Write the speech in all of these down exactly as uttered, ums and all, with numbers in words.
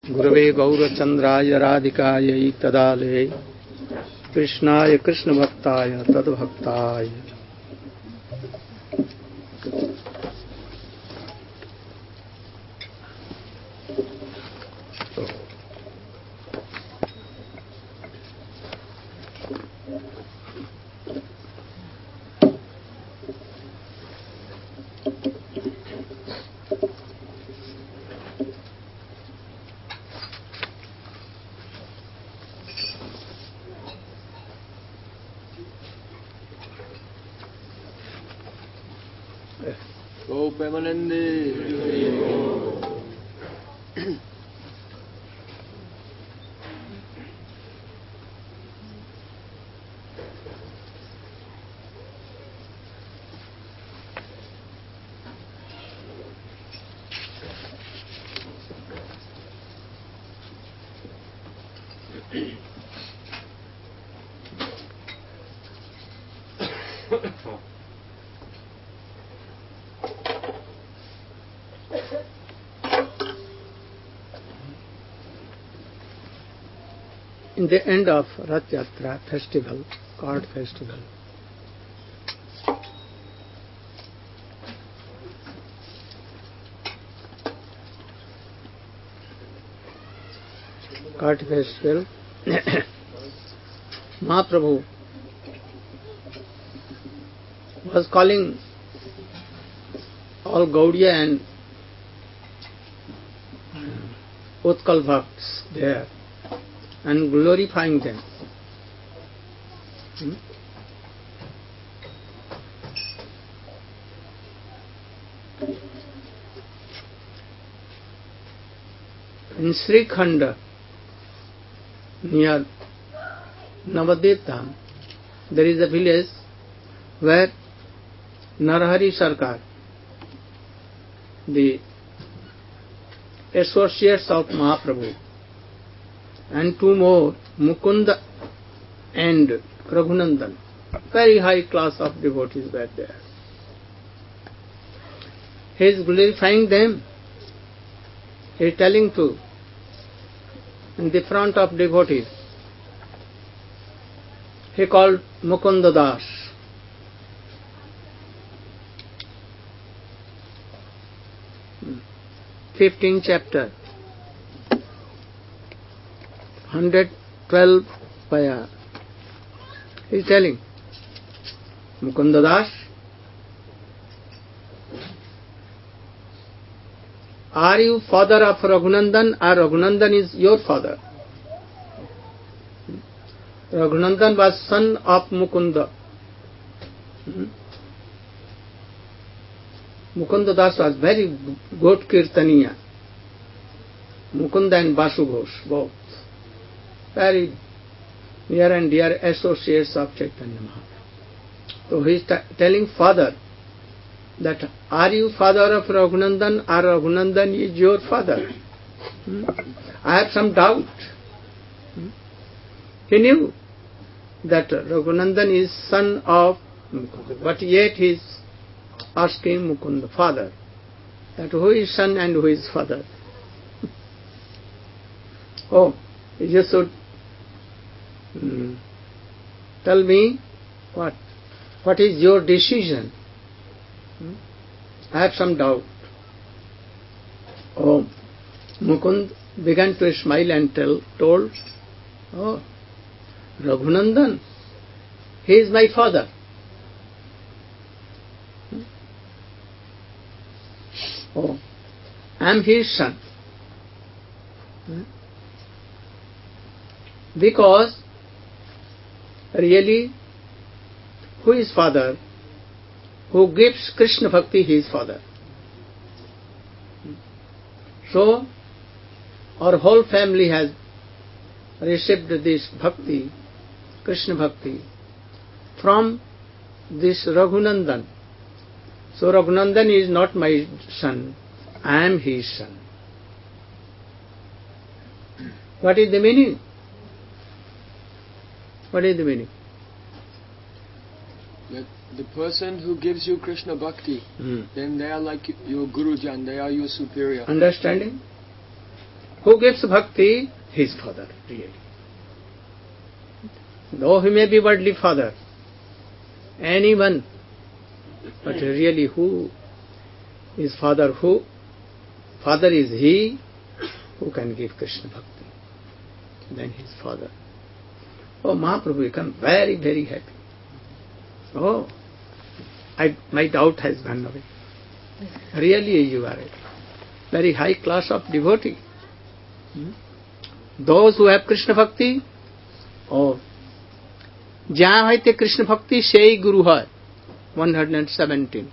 गुरवे गौरचंद्राय राधिकायै तदालये कृष्णाय कृष्णभक्ताय तद्भक्ताय Go Premanande. In the end of Rath Yatra festival, card festival, card festival, Mahaprabhu was calling all Gaudiya and Utkal Bhakts there and glorifying them. Hmm? In Sri Khanda, near Navadvip, there is a village where Narahari Sarkar, the associates of Mahaprabhu, and two more, Mukunda and Raghunandan, very high class of devotees were there. He is glorifying them. He is telling to, in the front of devotees, he called Mukunda Das. fifteenth chapter, one hundred twelve paya. He is telling, Mukunda Das, are you father of Raghunandan or Raghunandan is your father? Raghunandan was son of Mukunda. Mukunda Das was very good Kirtaniya. Mukunda and Basu Ghosh, both. Very near and dear associates of Chaitanya Mahaprabhu. So he is t- telling father that, are you father of Raghunandan or Raghunandan is your father? Hmm? I have some doubt. Hmm? He knew that Raghunandan is son of Mukunda, but yet he is asking Mukunda, father, that who is son and who is father? Oh, you just should mm, tell me what, what is your decision? Hmm? I have some doubt. Oh, Mukund began to smile and tell, told, oh, Raghunandan, he is my father. Hmm? Oh, I am his son. Hmm? Because really, who is father? Who gives Krishna Bhakti, he is father. So, our whole family has received this Bhakti, Krishna Bhakti, from this Raghunandan. So Raghunandan is not my son, I am his son. What is the meaning? What is the meaning? That the person who gives you Krishna Bhakti, hmm. then they are like your Gurujan, they are your superior. Understanding? who gives bhakti, his father, really. Though he may be worldly father, anyone, but really who is father? Who? Father is he who can give Krishna bhakti. Then his father. Oh, Mahaprabhu become very, very happy. Oh, I, my doubt has gone away. Really you are a very high class of devotee. Hmm? Those who have Krishna bhakti, oh, जहाँ है ते कृष्ण भक्ति से ही गुरु है. one seventeen.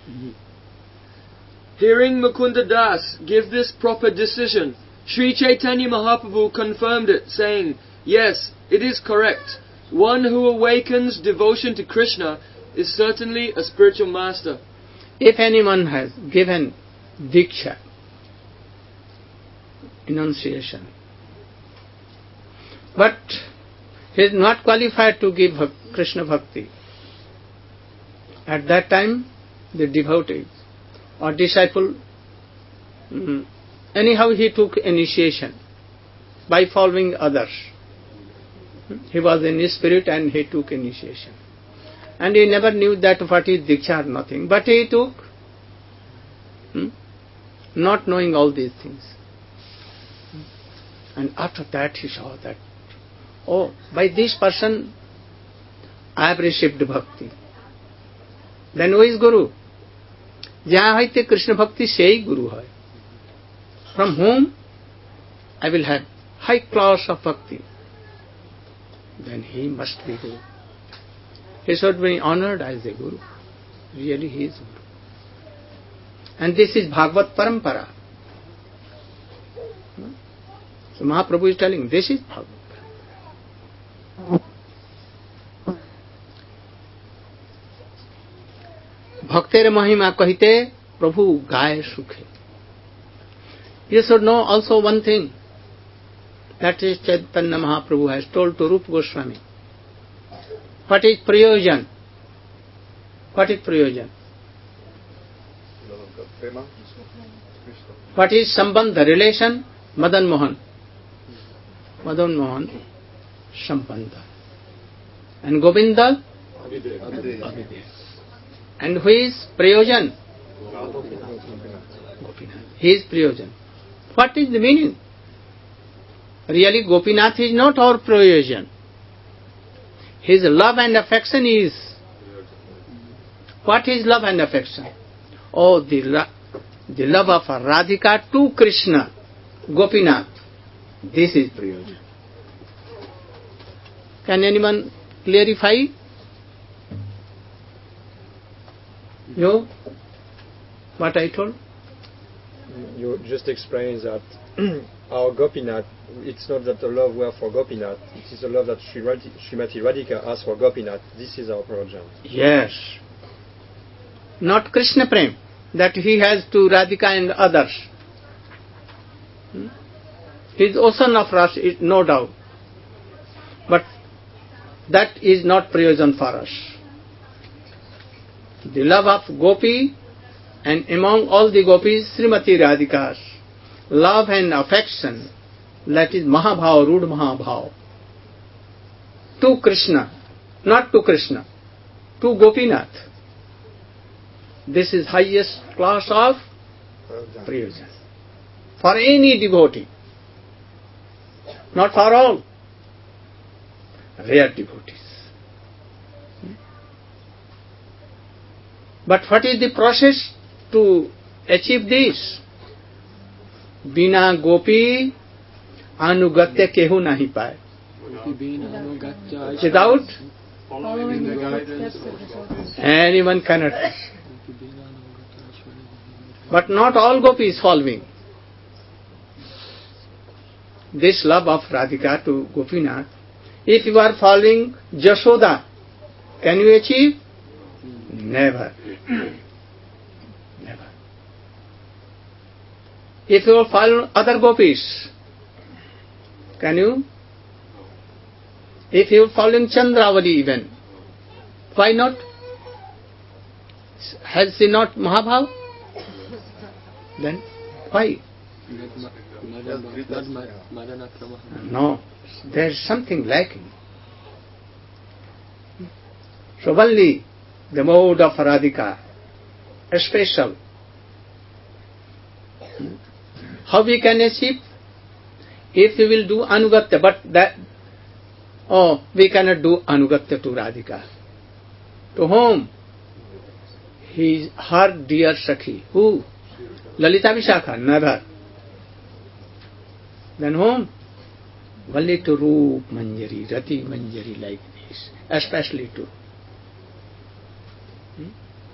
Hearing Mukunda Das give this proper decision, Sri Chaitanya Mahaprabhu confirmed it, saying, yes, it is correct. One who awakens devotion to Krishna is certainly a spiritual master. If anyone has given diksha, enunciation, but he is not qualified to give Krishna bhakti, at that time the devotee or disciple, mm, anyhow he took initiation by following others. He was in his spirit and he took initiation. And he never knew that what is diksha or nothing. But he took, hmm, not knowing all these things. And after that he saw that, oh, by this person I have received bhakti. Then who is Guru? Jahan hai te Krishna bhakti se hi Guru hai. From whom I will have high class of bhakti. Then he must be Guru. He should be honored as a Guru. Really he is Guru. And this is Bhagavad Parampara. So Mahaprabhu is telling, this is Bhagavad Parampara. Bhakter Mahima kahite Prabhu gaye sukhe. You should know also one thing. That is Chaitanya Mahaprabhu has told to Rupa Goswami. What is prayojan? What is prayojan? What is sambandha, relation? Madan Mohan. Madan Mohan, sambandha. And Govinda? Abhidev. And who is prayojan? Gopinath. He is prayojan. What is the meaning? Really Gopinath is not our prayojan. His love and affection is... What is love and affection? Oh, the, the love of Radhika to Krishna, Gopinath. This is prayojan. Can anyone clarify? You? What I told? You just explained that our Gopinath, it's not that the love were for Gopinath, it is the love that Srimati Radhika has for Gopinath. This is our prayojan. Yes. Not Krishna Prem, that he has to Radhika and others. Hmm? His ocean of Ras is no doubt. But that is not prayojan for us. The love of Gopi, and among all the gopis, Srimati Radhika's love and affection, that is Mahabhav, Rudh Mahabhav, to Krishna, not to Krishna, to Gopinath. This is highest class of prayojan. For any devotee, not for all, rare devotees. But what is the process to achieve this? Bina gopi anugatya kehu nahi paye. Without anyone cannot. But not all gopis following. This love of Radhika to Gopinath, if you are following Jashoda, can you achieve? Never. Never. If you follow other gopis, can you? If you follow Chandravali even, why not? Has she not Mahabhav? Then why? No, there is something lacking. So only the mode of Radhika, a special. How we can achieve? If we will do Anugatya, but that, oh, we cannot do Anugatya to Radhika. To whom? He is her dear Sakhi. Who? Lalita Vishakha, never. Then whom? Only to Roop Manjari, Rati Manjari, like this, especially to. Hmm?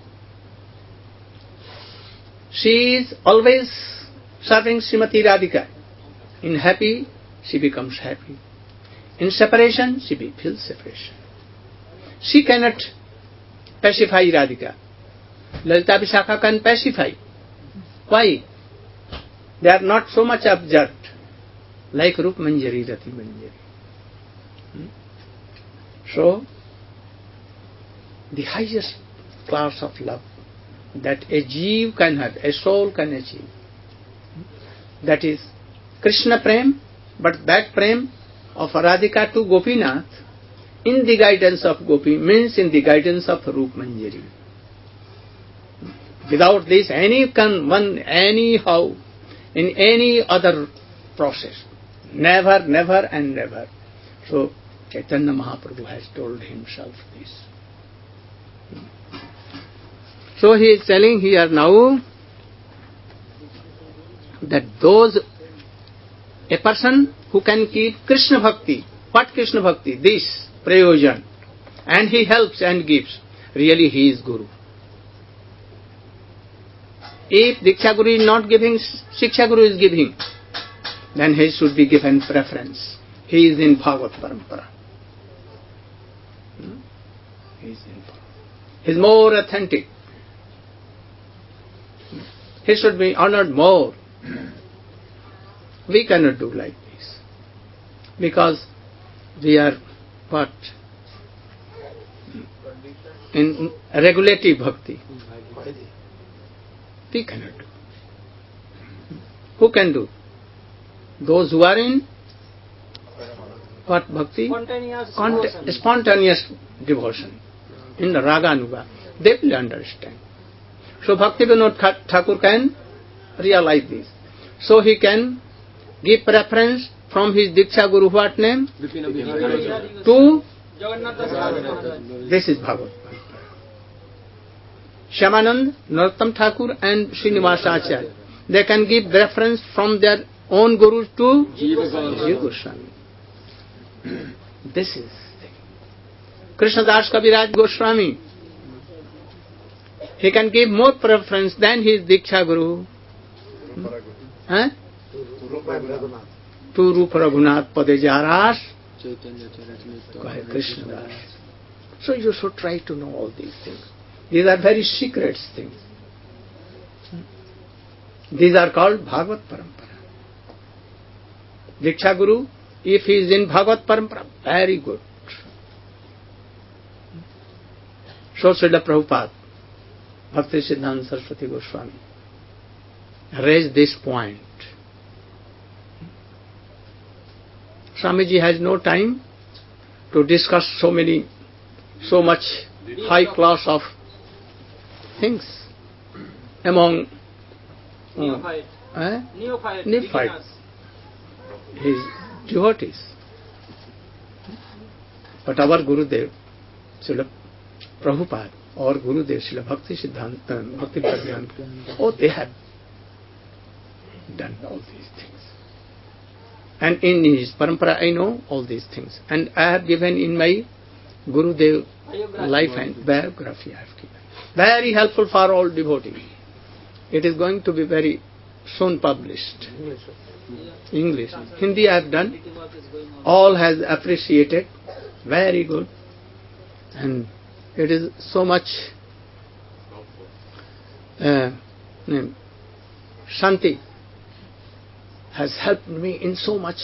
She is always serving Srimati Radhika. In happy, she becomes happy. In separation, she feels separation. She cannot pacify Radhika. Lalita Vishakha can pacify. Why? They are not so much abject like Rup Manjari, Rati Manjari. Hmm? So, the highest class of love that a jeev can have, a soul can achieve, that is Krishna Prem, but that Prem of Radhika to Gopinath in the guidance of Gopi means in the guidance of Rup Manjari. Without this, any can one anyhow in any other process, never, never and never. So Chaitanya Mahaprabhu has told himself this. So he is telling here now that those, a person who can keep Krishna Bhakti, what Krishna Bhakti? This, Prayojan, and he helps and gives, really he is Guru. If Diksha Guru is not giving, Shiksha Guru is giving, then he should be given preference. He is in Bhagavad Parampara. Hmm? He is in Bhagavad. He is more authentic. He should be honored more. We cannot do like this. Because we are what? In regulative bhakti. We cannot do. Who can do? Those who are in what bhakti? Spontaneous Cont- devotion. Spontaneous devotion. In the Raganuga. They will understand. So Bhakti Vinod Thakur can realize this. So he can give preference from his Diksha Guru, what name? To this is Bhagavad. Shyamanand, Narottam Thakur and Srinivasa Acharya. They can give reference from their own gurus to Jiva Goswami. This is the thing. Krishnadas Kaviraj Goswami. He can give more preference than his Diksha Guru. Hmm? Huh? To Rupa Raghunath Padejaras Krishna Das. So you should try to know all these things. These are very secret things. These are called Bhagavad Parampara. Diksha Guru, if he is in Bhagavad Parampara, very good. So Srila Prabhupada, Bhakti Siddhanta Saraswati Goswami raised this point. Swamiji has no time to discuss so many, so much high class of things among Neophyte. uh, eh? Neophyte. Neophyte. beginners. his devotees. But our Gurudev, Srila Prabhupada, or Gurudev, Srila Bhakti Siddhanta, Bhakti Prajnana, oh, they have done all these things. And in his parampara, I know all these things. And I have given in my Gurudev life and biography, I have given. Very helpful for all devotees. It is going to be very soon published. English. Hindi I have done. All has appreciated. Very good. And it is so much uh, Shanti has helped me in so much.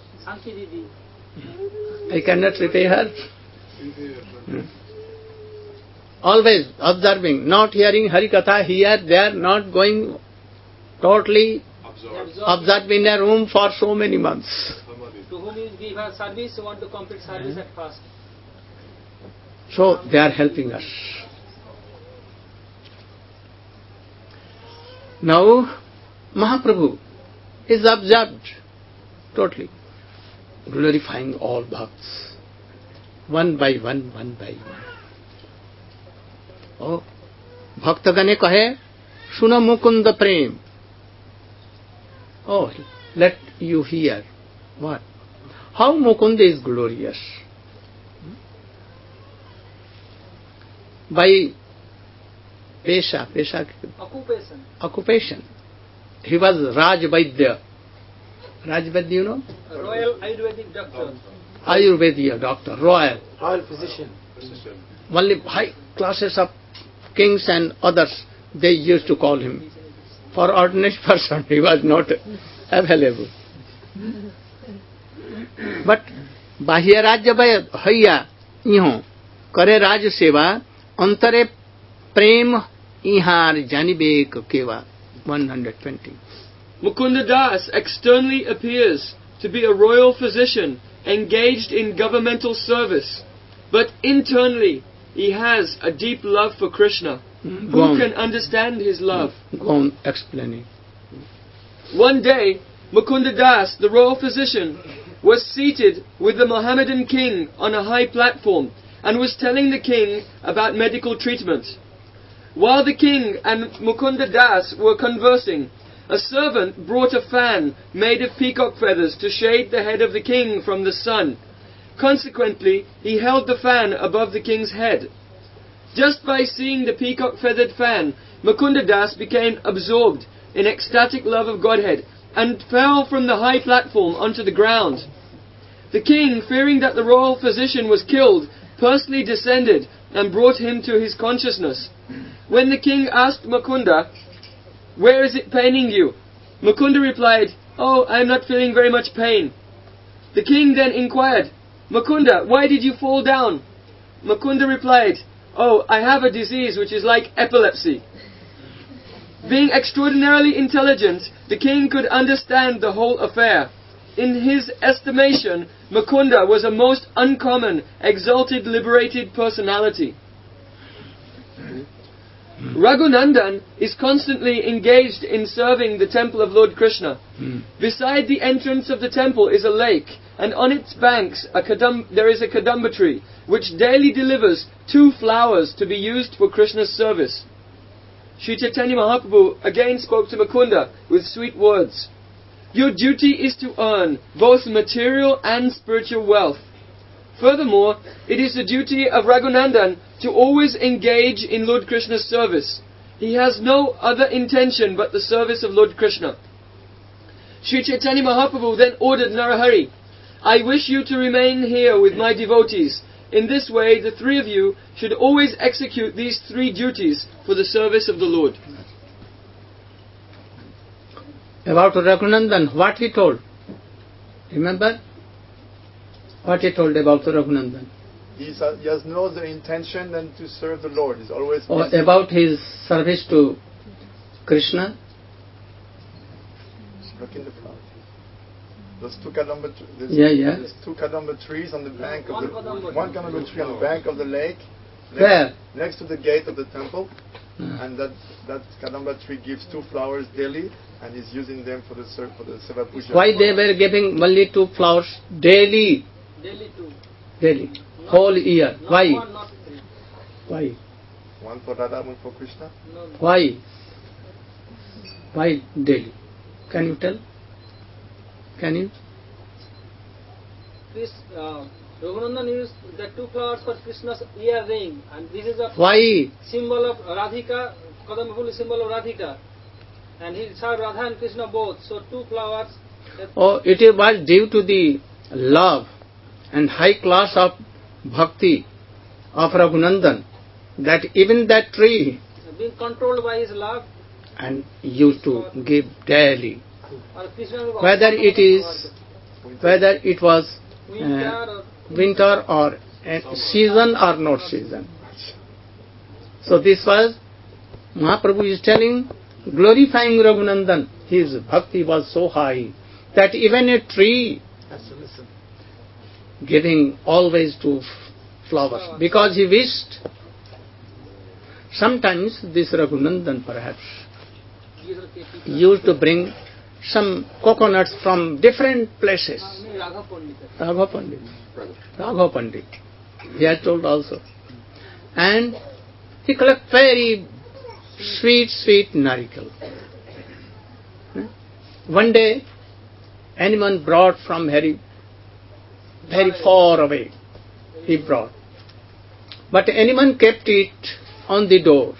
I cannot repay her. Hmm. Always observing, not hearing Harikatha here, they are not going totally observed in a room for so many months. To whom you give her service, you want to complete service at first. So they are helping us. Now Mahaprabhu is observed totally, glorifying all bhakts, one by one, one by one. Oh, Bhaktagane kahe, Suna Mukunda Prem. Oh, let you hear. What? How Mukunda is glorious. By Pesha, Pesha, Occupation. occupation. He was Raj Vaidya. Raj Vaidya, you know? Royal Ayurvedic doctor. Ayurvedic doctor, royal. Royal physician. Only high classes of kings and others, they used to call him. For ordinary person, he was not available. But Bahya Rajya Haya Iho Kare Raj Seva Antare Prem Ihar Janibek Keva one hundred twenty. Mukunda Das externally appears to be a royal physician engaged in governmental service, but internally he has a deep love for Krishna. Mm, Who can understand his love? Go on explaining. One day, Mukunda Das, the royal physician, was seated with the Mohammedan king on a high platform and was telling the king about medical treatment. While the king and Mukunda Das were conversing, a servant brought a fan made of peacock feathers to shade the head of the king from the sun. Consequently, he held the fan above the king's head. Just by seeing the peacock-feathered fan, Mukunda Das became absorbed in ecstatic love of Godhead and fell from the high platform onto the ground. The king, fearing that the royal physician was killed, personally descended and brought him to his consciousness. When the king asked Mukunda, "Where is it paining you?" Mukunda replied, "Oh, I am not feeling very much pain." The king then inquired, "Mukunda, why did you fall down?" Mukunda replied, "Oh, I have a disease which is like epilepsy." Being extraordinarily intelligent, the king could understand the whole affair. In his estimation, Mukunda was a most uncommon, exalted, liberated personality. Raghunandan is constantly engaged in serving the temple of Lord Krishna. Mm. Beside the entrance of the temple is a lake, and on its banks a kadam, there is a kadamba tree, which daily delivers two flowers to be used for Krishna's service. Sri Chaitanya Mahaprabhu again spoke to Mukunda with sweet words. "Your duty is to earn both material and spiritual wealth. Furthermore, it is the duty of Raghunandan to always engage in Lord Krishna's service. He has no other intention but the service of Lord Krishna." Sri Chaitanya Mahaprabhu then ordered Narahari, "I wish you to remain here with my devotees. In this way, the three of you should always execute these three duties for the service of the Lord." About Raghunandan, what he told? Remember? What he told about Raghunandan? He's, uh, he has no other intention than to serve the Lord. He's always Or busy. about his service to Krishna? Look in the front. Those two kadamba, tr- there's, Yeah, yeah. there's two kadamba trees on the bank of One the kadamba one tree. kadamba tree on the bank of the lake. Next, Where? Next to the gate of the temple, Ah. and that that kadamba tree gives two flowers daily, and he's using them for the ser- for the seva puja. Why they were giving only two flowers daily? Daily two. Daily. Whole year. Not Why? one, not three. Why? One for Radha, one for Krishna. No, no. Why? Why daily? Can you tell? Can you? This, uh, Raghunandan used the two flowers for Krishna's earring, and this is a Why? symbol of Radhika. Kadamba full is symbol of Radhika, and he served Radha and Krishna both. So two flowers. that- Oh, it was due to the love and high class of bhakti of Raghunandan that even that tree being controlled by his love, and used to give daily, or Krishna will whether also it is whether it was winter uh, or winter or uh, season or not season. So this was Mahaprabhu is telling, glorifying Raghunandan. his bhakti was so high that even a tree giving always to flowers, because he wished. Sometimes this Raghunandan perhaps used to bring some coconuts from different places. Raghav Pandit. Raghav Pandit. He has told also. And he collected very sweet, sweet narikal. One day, anyone brought from very, very far away. He brought. But anyone kept it on the door.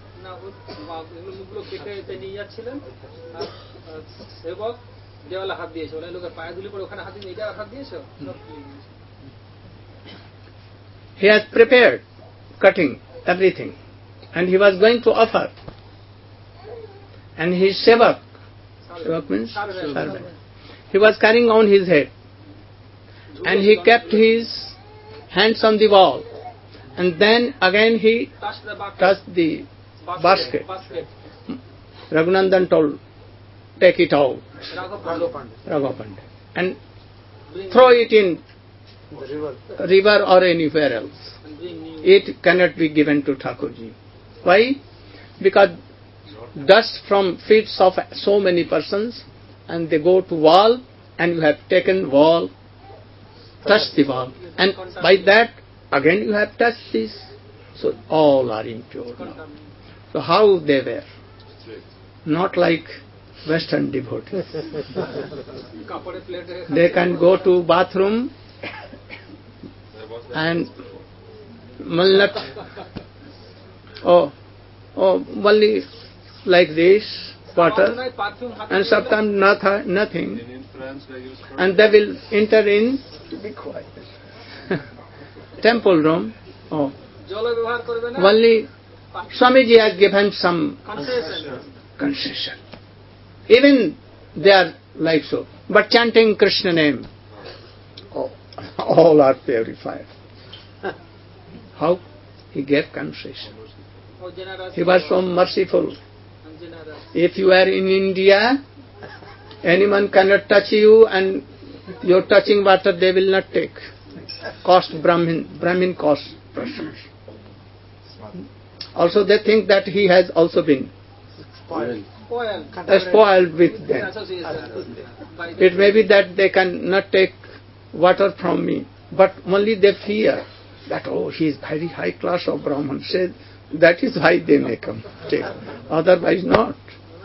He has prepared cutting everything and he was going to offer, and his sevak, sevak means servant, he was carrying on his head, and he kept his hands on the wall, and then again he touched the basket. Raghunandan told, take it out, Raghav Pandit, and throw it in river or anywhere else. It cannot be given to Thakurji. Why? Because dust from feet of so many persons, and they go to wall, and you have taken wall, touched the wall, and by that again you have touched this. So all are impure now. So how they were? Not like Western devotees. They can go to bathroom and malnat, oh, oh, only like this, water, and sometimes not, nothing, and they will enter in, be quiet, temple room, oh, only Swamiji has given some concession. Even they are like so, but chanting Krishna name, oh, all are purified. How? He gave concession. He was so merciful. If you are in India, anyone cannot touch you, and your touching water they will not take. Cost Brahmin, Brahmin cost persons. Also they think that he has also been spoiled, spoiled with them. It may be that they cannot take water from me, but only they fear that, oh, he is very high class of Brahman. Said that is why they may come take. Otherwise not.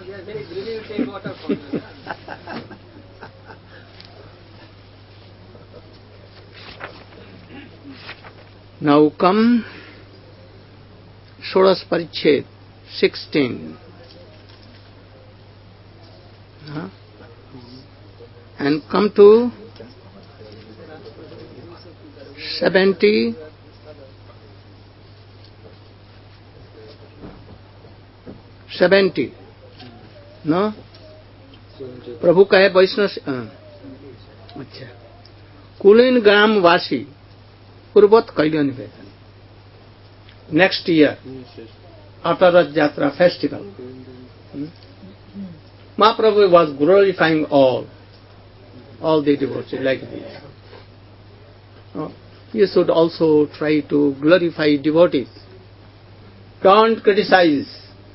Now come Shodas Parichet sixteen. Huh? And come to seventy. Seventy. No? प्रभु कहे वैष्णव से अच्छा कुलीन ग्राम वासी पूर्वत कैल्य निवेदन. Next year, after the Jatra festival, hmm? Mahaprabhu was glorifying all, all the devotees like this. Oh, you should also try to glorify devotees. Don't criticize.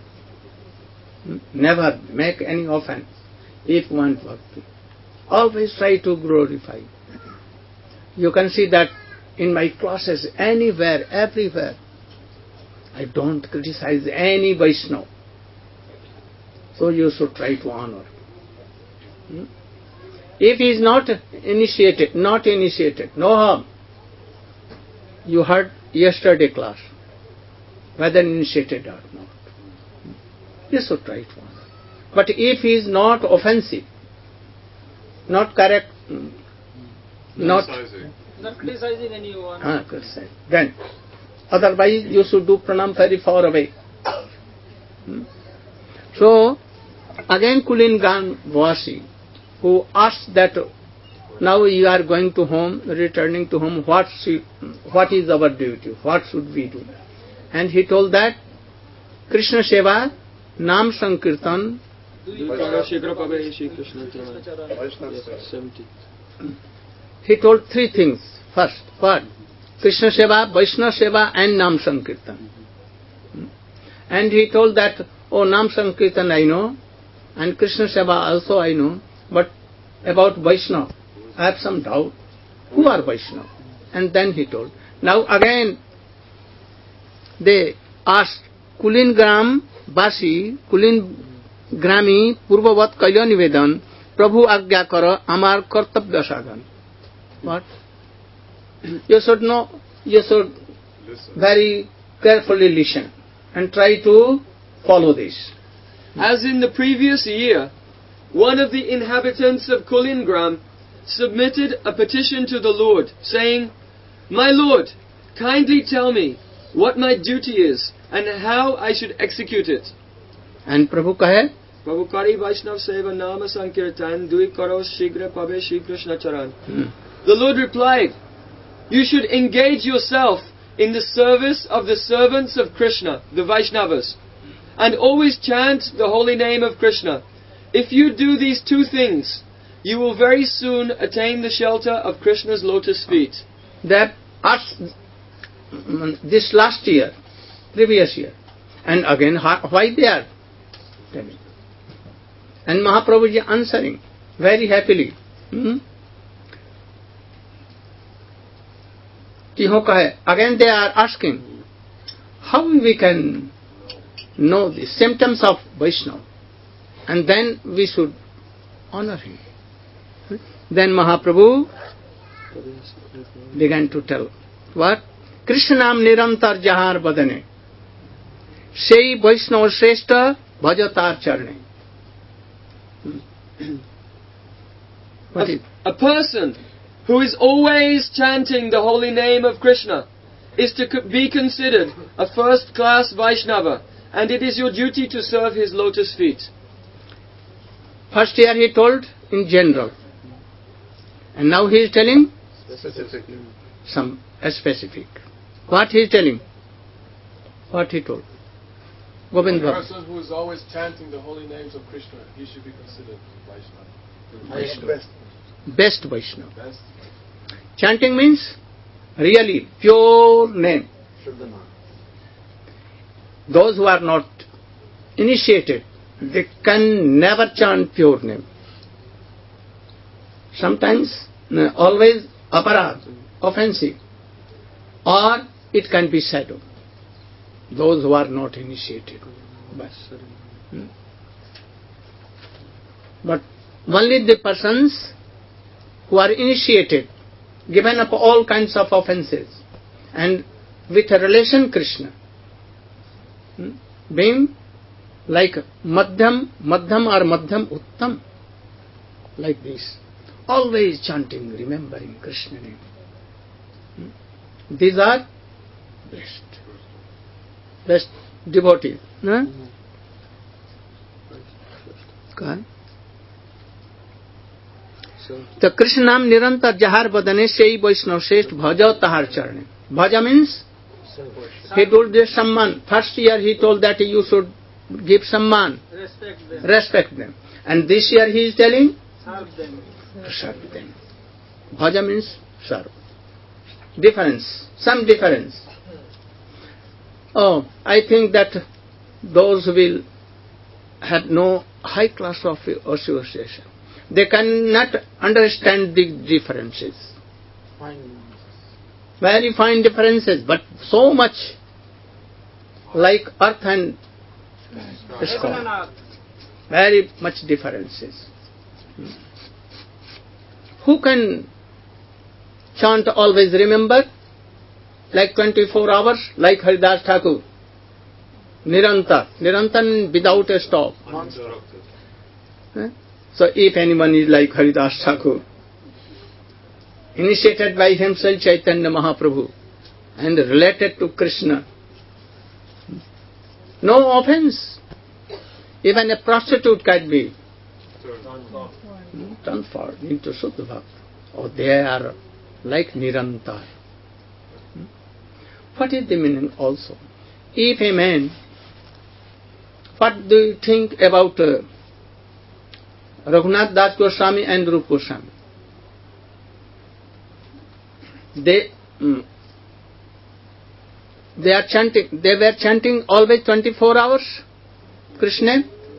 Never make any offense if one bhakti. Always try to glorify. You can see that in my classes, anywhere, everywhere, I don't criticize any Vaishnava. So you should try to honor. Hmm? If he is not initiated, not initiated, no harm. You heard yesterday class, whether initiated or not. You should try to honor. But if he is not offensive, not correct, not not criticizing anyone, ah, criticizing, then otherwise you should do pranam very far away. Hmm? So again Kulingan Vasi, who asked that now you are going to home, returning to home, what, should, what is our duty, what should we do? And he told that Krishna Seva, Nam Sankirtan, দুই করো শীঘ্র পাবে শ্রীকৃষ্ণ চরণ। Vaishnava Seva. seventy. He told three things. First, what? Krishna Seva, Vaishnava Seva and Nam Sankirtan. And he told that, oh, Nam Sankirtan I know, and Krishna Seva also I know, but about Vaishnava, I have some doubt. Who are Vaishnava? And then he told. Now again, they asked, Kulin Gram Basi, Kulin Grami, Purvavat Kailya Nivedan, Prabhu Agya Kara, Amar Kartabya Sadhan. What? You should know, you should Listen. very carefully listen and try to follow this. As in the previous year, one of the inhabitants of Kulingram submitted a petition to the Lord, saying, My Lord, kindly tell me what my duty is and how I should execute it. And Prabhu kahe, Prabhu Kari Vaishnav Seva Nama Sankirtan Dui Karo Shigra Pabe Shri Krishna Charan. hmm, The Lord replied, You should engage yourself in the service of the servants of Krishna, the Vaishnavas, and always chant the holy name of Krishna. If you do these two things, you will very soon attain the shelter of Krishna's lotus feet. that asked mm, this last year, previous year, and again, ha- why they are telling. And Mahaprabhu is answering very happily. Hmm? Kiho kahe, again they are asking, how we can know the symptoms of Vaishnava, and then we should honor him. Then Mahaprabhu began to tell, what? Krishnam nirantar jahar badane, sei Vaishnava shrestha bhajatar charne. What is? A, a person who is always chanting the holy name of Krishna is to co- be considered a first-class Vaishnava, and it is your duty to serve his lotus feet. First year he told in general, and now he is telling Specific. some specific. What he is telling? What he told? Govind A Baba. person who is always chanting the holy names of Krishna, he should be considered Vaishnava. Vaishnava. Best Vaishnava. Best. Chanting means really pure name. Those who are not initiated, they can never chant pure name. Sometimes, no, always aparad, offensive, or it can be shadow. Those who are not initiated. But, hmm. but only the persons who are initiated, given up all kinds of offenses, and with a relation Krishna, hmm, being like madhyam, madhyam or madhyam uttam, like this, always chanting, remembering Krishna name. Hmm. These are blessed, blessed devotees. No? Okay. तो कृष्ण नाम निरंतर जहार बदने से ही वैष्णव श्रेष्ठ भज तहार चरणे. Bhaja means he told this samman. First year he told that you should give samman, Respect them. respect them. And this year he is telling Serve them. serve them. Bhaja means serve. Difference, some difference. Oh, I think that those will have no high class of association. They cannot understand the differences. Very fine differences, but so much like earth and sky. Very much differences. Who can chant always remember? Like twenty-four hours, like Haridas Thakur. Nirantar. Nirantar without a stop. Eh? So if anyone is like Haridas Thakur, initiated by himself Chaitanya Mahaprabhu and related to Krishna, no offense. Even a prostitute can be transformed into Suddha Bhakta. Oh, they are like Nirantar. What is the meaning also? If a man, what do you think about uh, Raghunath Das Goswami and Rupa Goswami. They mm, they are chanting. They were chanting always twenty-four hours. Krishna.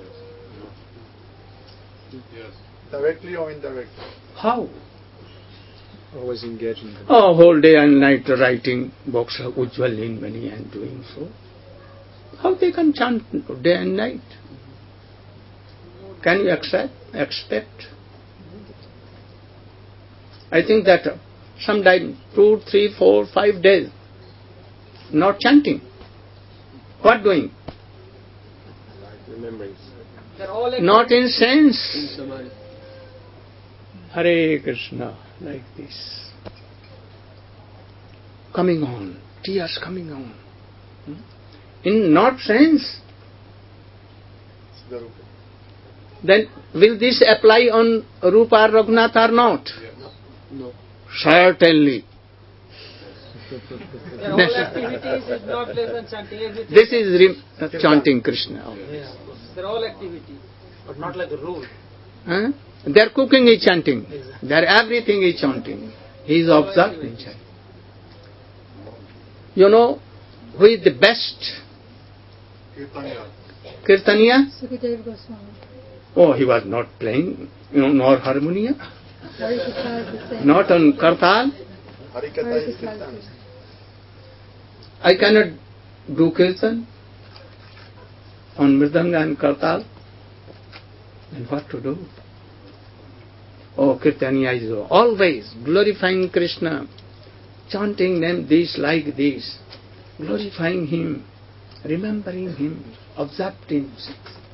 Yes. Directly or indirectly? How? Always engaged in them. Oh, whole day and night writing books of Ujjwal Linmani and doing so. How they can chant day and night? Can you accept, expect? I think that sometime two, three, four, five days, not chanting. What doing? Remembering. They're all Not in In sense. samadhi. Hare Krishna, like this. Coming on, tears coming on. Hmm? In not sense. Siddharupa. Then will this apply on Rupa or Raghunath or not? No. Certainly. Their whole activities is not less than chanting everything. This is re- uh, chanting Krishna. Yeah. Their whole activity. But not like a rule. Huh? Their cooking is chanting. Their everything is chanting. He is observing chanting. You know who is the best Kirtanya. Kirtaniya? Sukadeva Goswami. Oh, he was not playing, you know, nor harmonium, Harikatha is the same. not on kartal. Harikatha is Harikatha Kirtan. is I cannot do kirtan on mridanga and kartal. Then what to do? Oh, Kirtaniya is always glorifying Krishna, chanting them this like this, glorifying Him, remembering Him, observing Him.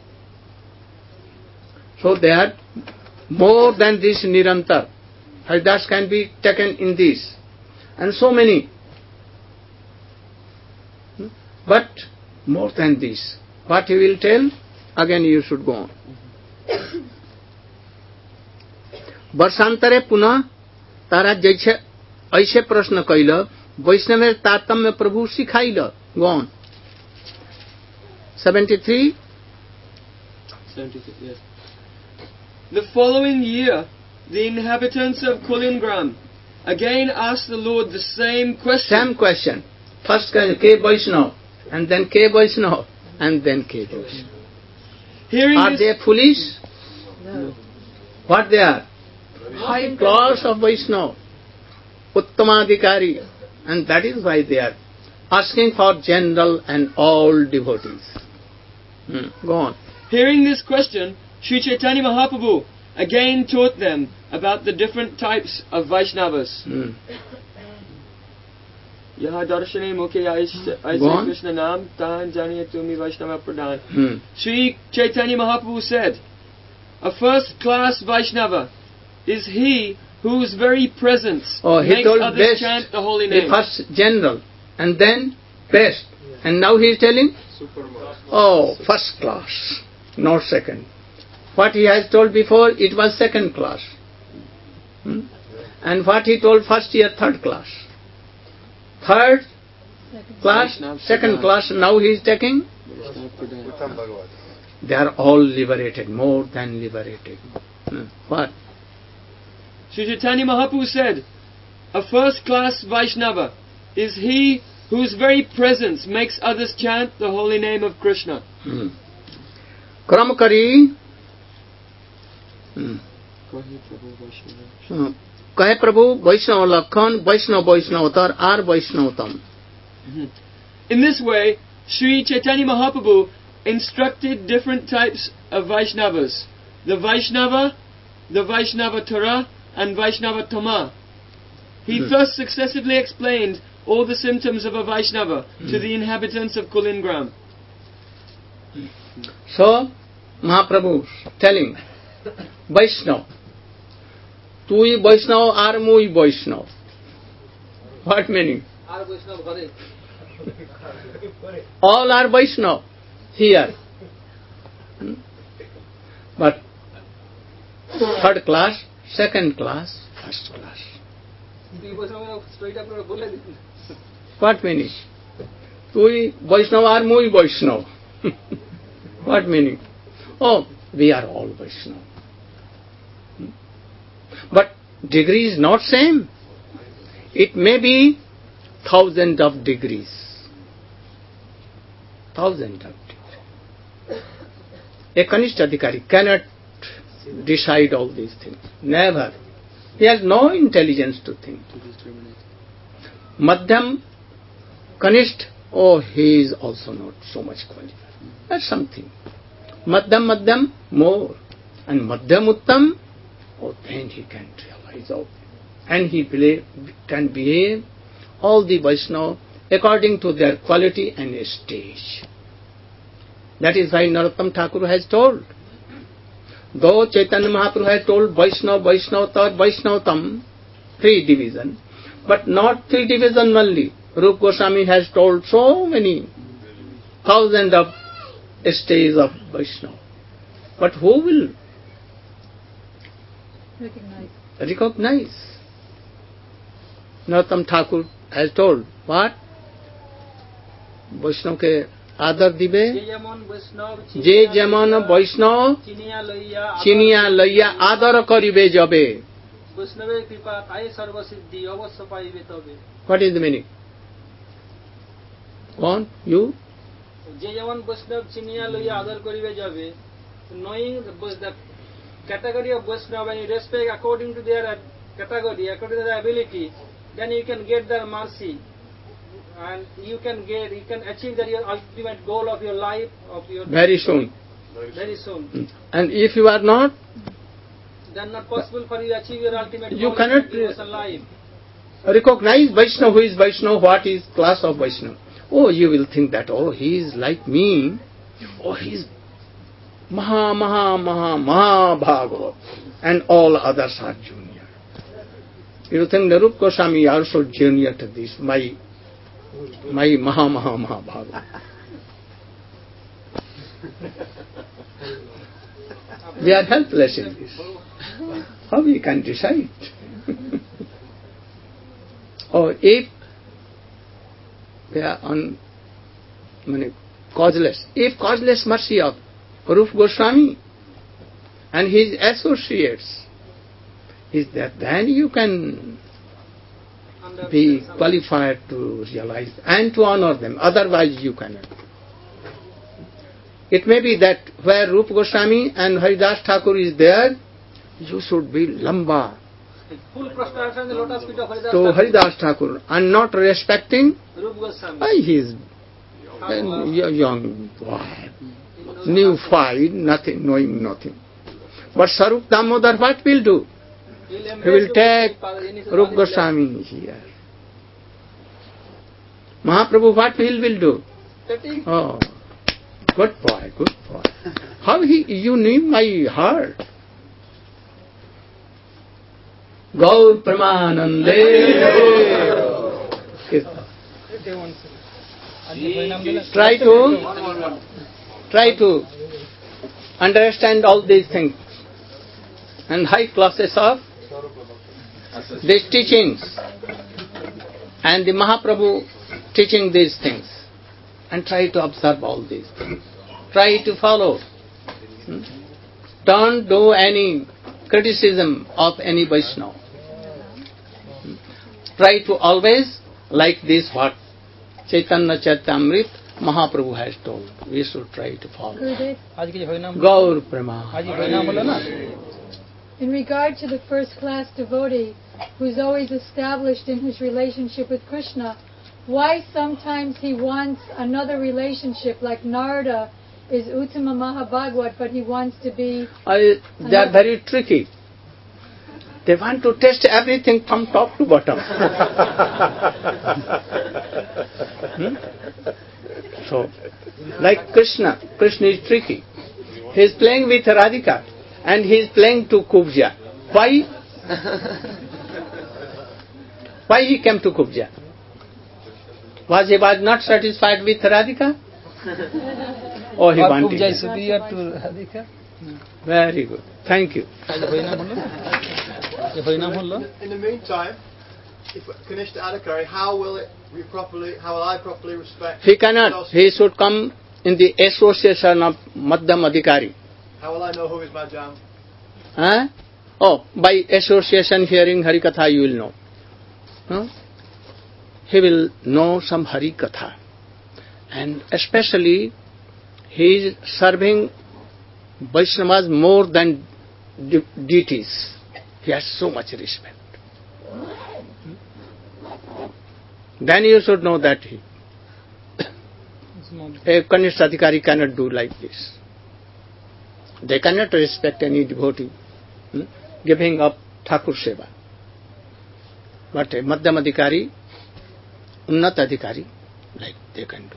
So they are more than this Nirantar. Haridas can be taken in this. And so many. But more than this. What he will tell, again you should go on. वर्षांतरे पुनः तारा जैसे ऐसे प्रश्न कैल वैष्णव तारतम्य प्रभु सिखाइल गौन seventy-three. seventy-three, yes. The following year, the inhabitants of Kulingram again asked the Lord the same question. Same question. First K. Vaishnav, and then K. Vaishnav, and then K. Vaishnav. Hearing Are this, they foolish? No. What they are? High class of Vaishnav, Uttamadhikari, and that is why they are asking for general and all devotees. Hmm. Go on. Hearing this question, Sri Chaitanya Mahaprabhu again taught them about the different types of Vaishnavas. Hmm. Yaha darshane mukhe aise Go on. Krishna naam tahan janiye tumi Vaishnava pradhan. Hmm. Sri Chaitanya Mahaprabhu said, a first-class Vaishnava is he whose very presence Oh, he makes told others best. chant the holy He name. first general, and then best. And now he is telling, oh, first class, not second. What he has told before, it was second class. Hmm? And what he told first year, third class. Third class, Vaishnava second Pradhan. class, now he is taking. Vaishnava Pradhan. Uttam Bhagavad. They are all liberated, more than liberated. Hmm. What? Sri Chaitanya Mahaprabhu said, a first-class Vaishnava is he whose very presence makes others chant the holy name of Krishna. Hmm. Kram kari. Hmm. Hmm. कहे प्रभु वैष्णव लक्षण वैष्णव वैष्णवतर आर वैष्णवतम. In this way, Sri Chaitanya Mahaprabhu instructed different types of Vaishnavas. The Vaishnava, the Vaishnava-tara, and Vaishnava-tama. He Hmm. thus successively explained all the symptoms of a Vaishnava to the inhabitants of Kulingram. So, Mahaprabhu telling, Vaishnav, tui Vaishnav or mui Vaishnav. What meaning? Our Vaishnava Hare. All are Vaishnav here. Hmm? But third class, second class, first class. দুই বৈষ্ণব straight আপনারা বলে দিন What meaning? Tui Vaishnav or mui Vaishnav. What meaning? Oh, we are all Vaishnav. But degree is not same. It may be thousand of degrees. Thousand of degrees. A Kanishta Adhikari cannot decide all these things. Never. He has no intelligence to think. Madhyam, Kanishta, oh, he is also not so much qualified. That's something. Madhyam, Madhyam, more. And Madhyam Uttam, oh, then he can realize all. And he believe, can behave all the Vaishnava according to their quality and stage. That is why Narottam Thakur has told. Though Chaitanya Mahaprabhu has told Vaishnava, Vaishnava Tat, Vaishnava Tam, three division, but not three division only. Rupa Goswami has told so many thousands of stages of Vaishnava. But who will Recognize. recognize? Narottam Thakur has told, what? Vaishnava ke आदर दिबे जे जेमन वैष्णव चिनिया लइया आदर करिबे जबे. What is the meaning? One, you? যে যেমন বৈষ্ণব চিনিয়া লইয়া আদর করিবে যাবে, knowing the category of Vaishnava, when you respect according to their category, according to their ability, then you can get their mercy. And you can get, you can achieve that your ultimate goal of your life, of your very soon. Very soon. And if you are not, then not possible for you to achieve your ultimate you goal cannot of devotional life. Recognize Vaishnava. Who is Vaishnava? What is class of Vaishnava? Oh, you will think that, oh, he is like me. Oh, he is Maha, Maha, Maha, Maha Bhagavad. And all others are junior. You think Narup Goswami also junior to this, my My Maha Maha Maha Bhagavad. We are helpless in this. How we can decide? Or if they are on many, causeless, if causeless mercy of Rupa Goswami and his associates is that, then you can be qualified to realize and to honor them. Otherwise you cannot. It may be that where Rupa Goswami and Haridas Thakur is there, you should be lamba Full prostration in the lotus feet of Haridas to Haridas Thakur and not respecting. Rupa Goswami. Why he is a young boy, new fight, nothing, knowing nothing. But Sarup Damodar what will do? He will take Rupa Goswami here. Mahaprabhu what he will do? Oh, good boy, good boy. How he, you knew my heart. Gaur Pramanande. Try to, try to understand all these things. And high classes of these teachings and the Mahaprabhu teaching these things, and try to observe all these things. Try to follow. Hmm? Don't do any criticism of any Vaishnava. Hmm? Try to always like this what Chaitanya Charitamrita Mahaprabhu has told. We should try to follow. Gaur Prema. In regard to the first class devotee who is always established in his relationship with Krishna, why sometimes he wants another relationship, like Narada is Uttama Mahabhagavad, but he wants to be... I, they are very tricky. They want to test everything from top to bottom. hmm? So, like Krishna, Krishna is tricky. He is playing with Radhika and he is playing to Kubja. Why? Why he came to Kubja? Was he was not satisfied with Radhika? Oh, he wanted. Kubja is superior to Radhika. Very good. Thank you. In the meantime, if Kanishta Adhikari, how will it we properly? How will I properly respect? He cannot. He should come in the association of Madhyam Adhikari. How will I know who is my jam? Huh? oh, by association hearing Harikatha you will know. No? He will know some Harikatha. And especially he is serving Vaishnavas more than de- deities. He has so much respect. Then you should know that he, a Kanishta Adhikari cannot do like this. They cannot respect any devotee hmm, giving up Thakur Seva. But a Madhyam Adhikari, Unnat Adhikari, like they can do.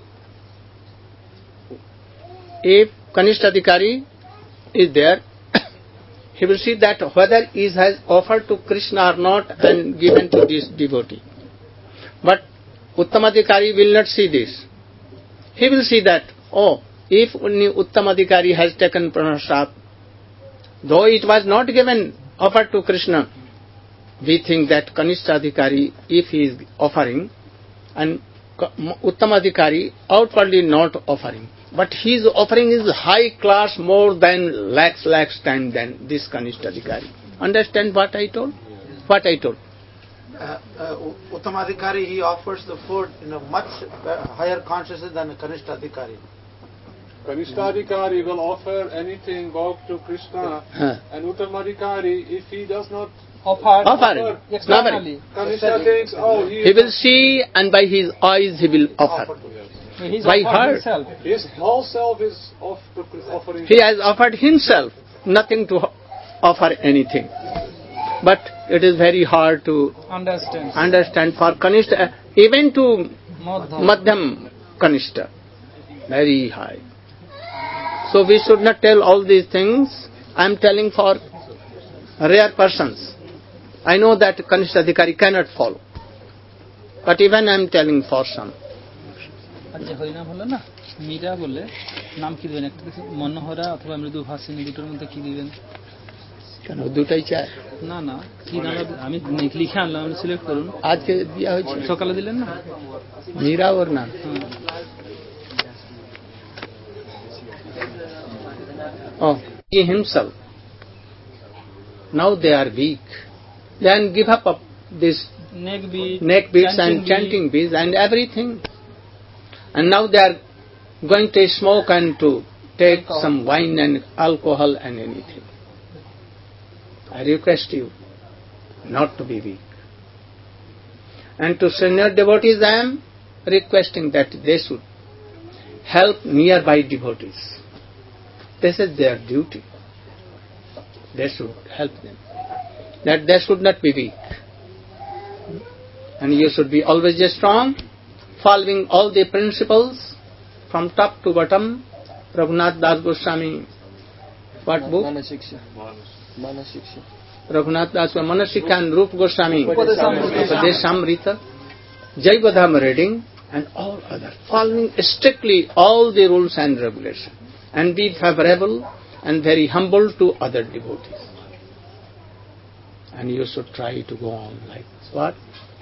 If Kanishta Adhikari is there, he will see that whether he has offered to Krishna or not and given to this devotee. But Uttamadhikari will not see this. He will see that, oh, if only Uttamadhikari has taken pranasad, though it was not given, offered to Krishna, we think that Kanishta Adhikari, if he is offering, and Uttamadhikari outwardly not offering, but his offering is high class more than lakhs, lakhs times than this Kanishta Adhikari. Understand what I told? What I told? Uh, uh, Uttamadhikari, he offers the food in a much higher consciousness than a Kanishta Adhikari. Kanishta Adhikari will offer anything bhog to Krishna, huh. and Uttamadhikari, if he does not Offer, offer externally. Kanishta thinks, oh, he, he will see, and by his eyes he will offer. He's By offered her. himself. his whole self is off to offering. He has offered himself, nothing to offer anything. But it is very hard to Understand. understand for Kanishta, even to Madhyam Kanishta, very high. So we should not tell all these things. I am telling for rare persons. I know that Kanishta Adhikari cannot follow. But even I am telling for some. আচ্ছা হরিনাম হলো না মীরা বলে নাম কি দিবেন একটা মনোহরা অথবা মৃদু ভাসিনী দুটোর মধ্যে কি দিবেন কেন দুটাই চাই না না কি নাম আমি লিখে আনলাম আপনি সিলেক্ট করুন আজকে দেওয়া হয়েছে সকালে দিলেন না মীরা ওর নাম oh he himself now they are weak then give up of this neck beat neck beats and chanting beats and everything. And now they are going to smoke and to take alcohol. Some wine and alcohol and anything. I request you not to be weak. And to senior devotees I am requesting that they should help nearby devotees. This is their duty. They should help them. That they should not be weak. And you should be always strong, following all the principles from top to bottom. Raghunath Das Goswami, what book? Manasiksha. Manasiksha. Raghunath Das Manasiksha and Rup Goswami, Upadesamrita, Jayabadham reading, and all other, following strictly all the rules and regulations, and be favorable and very humble to other devotees. And you should try to go on like this. What?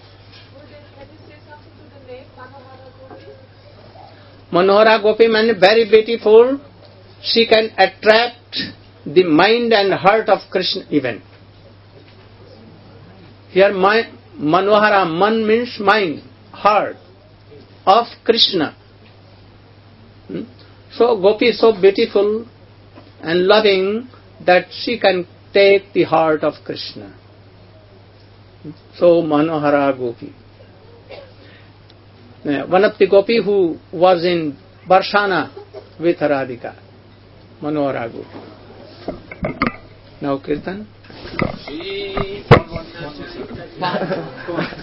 Manohara Gopi means very beautiful. She can attract the mind and heart of Krishna even. Here Manohara, man means mind, heart of Krishna. So Gopi is so beautiful and loving that she can take the heart of Krishna. So Manohara Gopi. One of the Gopi who was in Barshana with Radhika, Manohara Gopi. Now Kirtan.